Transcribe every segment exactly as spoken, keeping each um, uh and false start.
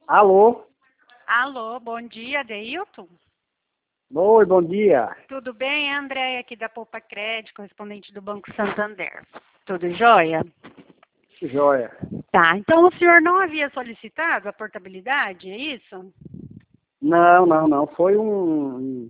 Alô? Alô, bom dia, Adeilton. Oi, bom dia. Tudo bem? André aqui da Poupa Crédito, correspondente do Banco Santander. Tudo jóia? Joia. Tá, então o senhor não havia solicitado a portabilidade, é isso? Não, não, não. Foi um...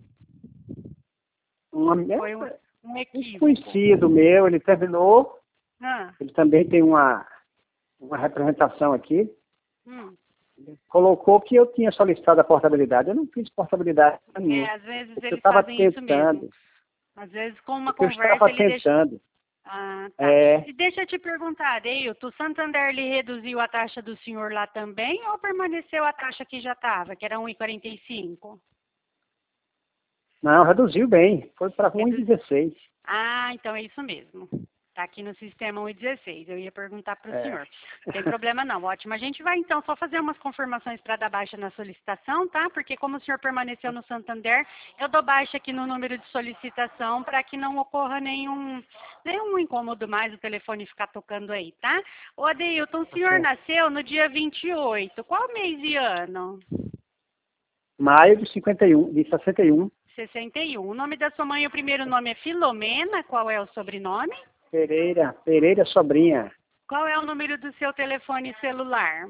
um, Foi um, um um equívoco. conhecido meu, ele terminou. Ah, Ele também tem uma, uma representação aqui. hum. Colocou que eu tinha solicitado a portabilidade. Eu não fiz portabilidade nenhuma. É, às vezes Eu eles estava fazem isso tentando. mesmo. Às vezes com uma Porque eu conversa estava ele deixa... tentando. Ah, tá. É, E deixa eu te perguntar, Adeilton, o Santander lhe reduziu a taxa do senhor lá também ou permaneceu a taxa que já estava, que era um e quarenta e cinco? não, reduziu bem. Foi para um e Redu... dezesseis. Ah, então é isso mesmo. Está aqui no sistema um e dezesseis. Eu ia perguntar para o É. senhor. Não tem problema não, ótimo. A gente vai então só fazer umas confirmações para dar baixa na solicitação, tá? Porque como o senhor permaneceu no Santander, eu dou baixa aqui no número de solicitação para que não ocorra nenhum, nenhum incômodo mais o telefone ficar tocando aí, tá? Ô Adeilton, o senhor Ok. nasceu no dia vinte e oito. Qual mês e ano? Maio de cinquenta e um, de sessenta e um. sessenta e um. O nome da sua mãe, o primeiro nome é Filomena. Qual é o sobrenome? Pereira, Pereira Sobrinha. Qual é o número do seu telefone celular?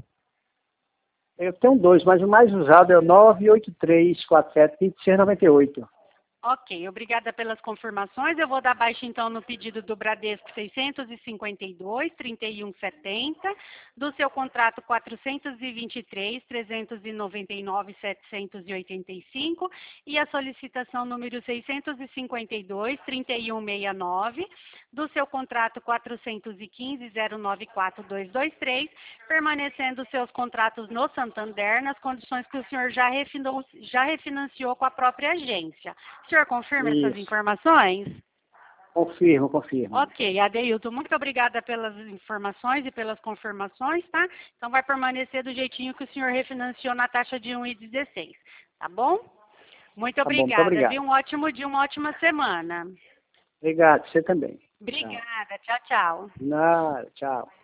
Eu tenho dois, mas o mais usado é o nove oito três quatro sete dois seis nove oito. Ok, obrigada pelas confirmações. Eu vou dar baixa então no pedido do Bradesco seiscentos e cinquenta e dois, trinta e um setenta, do seu contrato quatrocentos e vinte e três, trezentos e noventa e nove, setecentos e oitenta e cinco e a solicitação número seiscentos e cinquenta e dois, trinta e um sessenta e nove, do seu contrato quatrocentos e quinze, zero nove quatro dois dois três, permanecendo seus contratos no Santander nas condições que o senhor já, refinou, já refinanciou com a própria agência. O senhor confirma essas Isso. informações? Confirmo, confirmo. Ok, Adeilton, muito obrigada pelas informações e pelas confirmações, tá? Então vai permanecer do jeitinho que o senhor refinanciou na taxa de um e dezesseis, tá bom? Muito Tá bom, muito obrigada, viu? obrigado. Um ótimo dia, uma ótima semana. Obrigado, você também. Tchau. Obrigada, tchau, tchau. Nada, tchau.